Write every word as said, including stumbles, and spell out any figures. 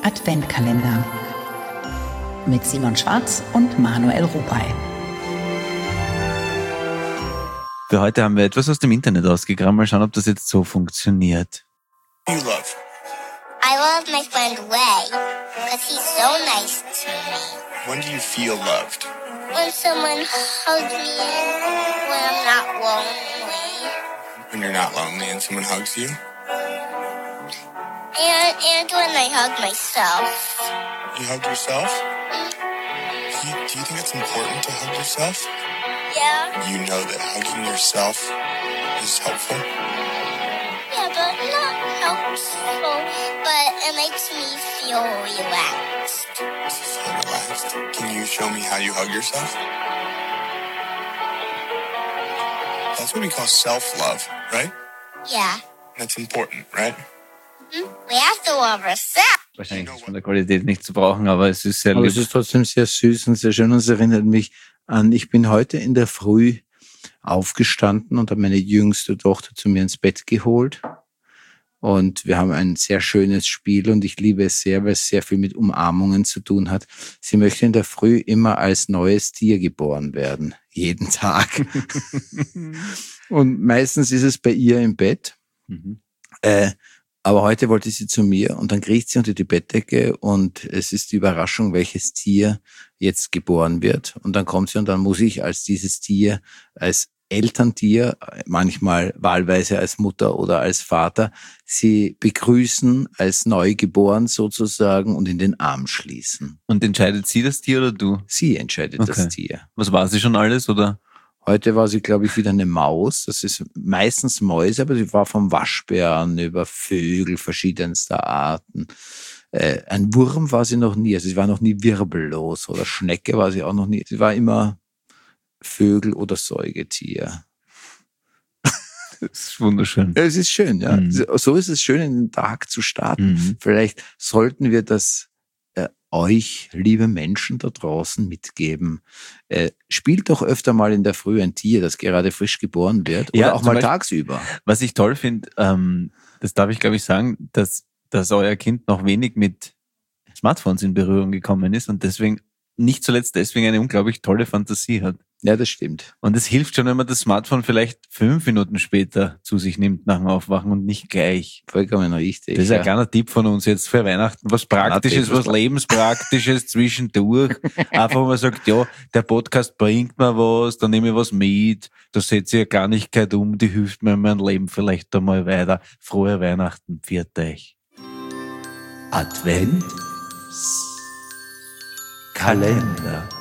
Adventkalender mit Simon Schwarz und Manuel Rupay. Für heute haben wir etwas aus dem Internet ausgegraben. Mal schauen, ob das jetzt so funktioniert. You love? I love my friend Ray, because he's so nice to me. When do you feel loved? When someone hugs me, when I'm not lonely. When you're not lonely and someone hugs you? And, and when I hug myself. You hug yourself? Do you, do you think it's important to hug yourself? Yeah. You know that hugging yourself is helpful? Yeah, but not helpful. But it makes me feel relaxed. Makes you feel relaxed. Can you show me how you hug yourself? That's what we call self-love, right? Yeah. That's important, right? Hmm? We have to love ourselves. Wahrscheinlich ist von der Qualität nicht zu brauchen, aber es ist sehr Aber lieb. es ist trotzdem sehr süß und sehr schön und es erinnert mich an, ich bin heute in der Früh aufgestanden und habe meine jüngste Tochter zu mir ins Bett geholt und wir haben ein sehr schönes Spiel und ich liebe es sehr, weil es sehr viel mit Umarmungen zu tun hat. Sie möchte in der Früh immer als neues Tier geboren werden, jeden Tag. Und meistens ist es bei ihr im Bett. Mhm. Äh, Aber heute wollte sie zu mir und dann kriecht sie unter die Bettdecke und es ist die Überraschung, welches Tier jetzt geboren wird. Und dann kommt sie und dann muss ich als dieses Tier, als Elterntier, manchmal wahlweise als Mutter oder als Vater, sie begrüßen als neugeboren sozusagen und in den Arm schließen. Und entscheidet sie das Tier oder du? Sie entscheidet Okay. das Tier. Was war sie schon alles, oder? Heute war sie, glaube ich, wieder eine Maus. Das ist meistens Mäuse, aber sie war vom Waschbären über Vögel verschiedenster Arten. Äh, ein Wurm war sie noch nie. Also sie war noch nie wirbellos. Oder Schnecke war sie auch noch nie. Sie war immer Vögel oder Säugetier. Das ist wunderschön. Ja, es ist schön, ja. Mhm. So ist es schön, in den Tag zu starten. Mhm. Vielleicht sollten wir das äh, euch, liebe Menschen da draußen, mitgeben. Äh, spielt doch öfter mal in der Früh ein Tier, das gerade frisch geboren wird. Oder Ja, auch zum mal Beispiel- tagsüber. Was ich toll finde, ähm, das darf ich glaube ich sagen, dass, dass euer Kind noch wenig mit Smartphones in Berührung gekommen ist und deswegen, nicht zuletzt deswegen eine unglaublich tolle Fantasie hat. Ja, das stimmt. Und es hilft schon, wenn man das Smartphone vielleicht fünf Minuten später zu sich nimmt nach dem Aufwachen und nicht gleich. Vollkommen richtig. Das ist ein kleiner Tipp von uns jetzt für Weihnachten. Was Praktisches, Tipp, was Lebenspraktisches zwischendurch. Einfach, wo man sagt, ja, der Podcast bringt mir was, dann nehme ich was mit, da setze ich eine Kleinigkeit um, die hilft mir in meinem Leben vielleicht einmal weiter. Frohe Weihnachten, pfiat euch. Advent Kalender.